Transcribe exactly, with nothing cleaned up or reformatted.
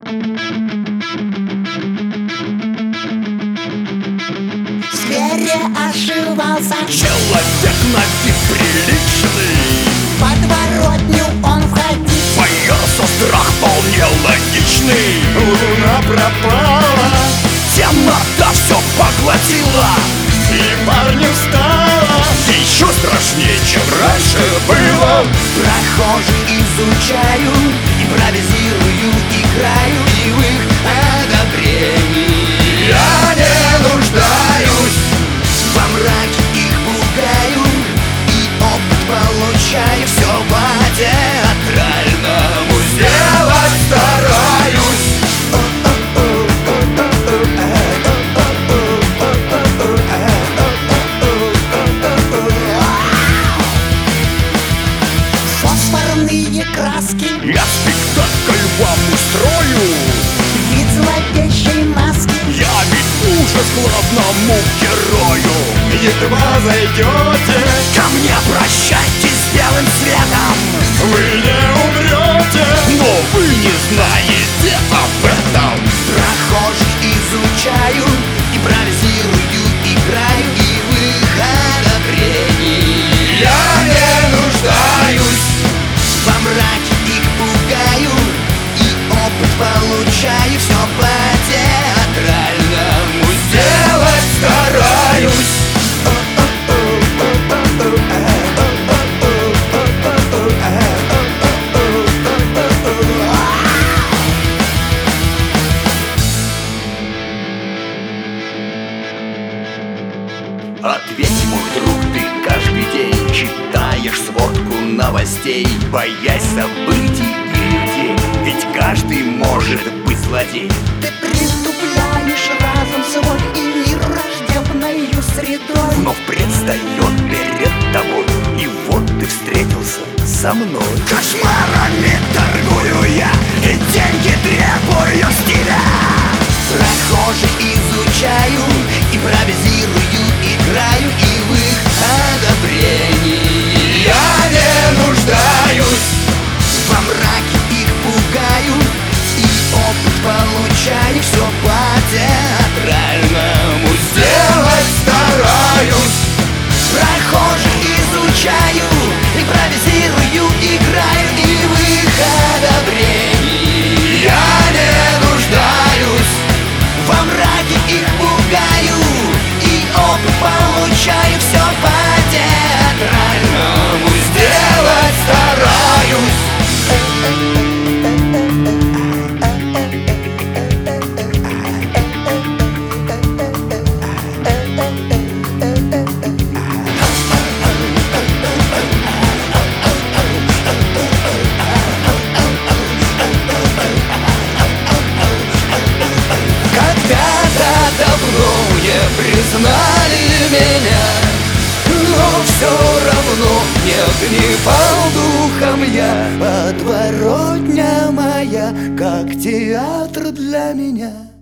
В сквере ошивался человек на вид приличный. В подворотню он входил, Боялся, страх вполне логичный. Луна пропала, Темнота все поглотила, и парню стало еще страшнее, чем раньше было. прохожие изучаю, импровизирую, играю и в их одобрении. Я не нуждаюсь, Во мраке их пугаю и опыт получаю. Все по-театральному сделать стараюсь. фосфорные краски, Я спектакль вам устрою. вид зловещей маски. Я ведь ужас главному герою. едва зайдете, Ко мне обращайтесь с белым светом, вы не умрете. но вы не знаете об этом. Прохожих изучаю, импровизирую, играю и в их одобрении. Я не нуждаюсь, Во мраке их пугаю и опыт получаю. Все по-театральному сделать стараюсь. Ответь, мой друг, ты каждый день читаешь сводку новостей, боясь событий и людей, ведь каждый может быть злодей. Ты притупляешь разум свой и мир враждебною средой. Вновь предстает перед тобой, и вот ты встретился со мной. Кошмарами торгую я, и деньги требую с тебя. Прохожих изучаю, импровизирую, играю и в их одобрении. Я не нуждаюсь, Во мраке их пугаю и опыт получаю. Все по-театральному сделать стараюсь. Прохожих изучаю, импровизирую, играю и в их одобрении. Я не нуждаюсь, Во мраке их пугаю и опыт получаю. Все по-театральному сделать стараюсь. Когда-то давно не признали меня, но все равно не гневал духом я. Подворотня моя, как театр для меня.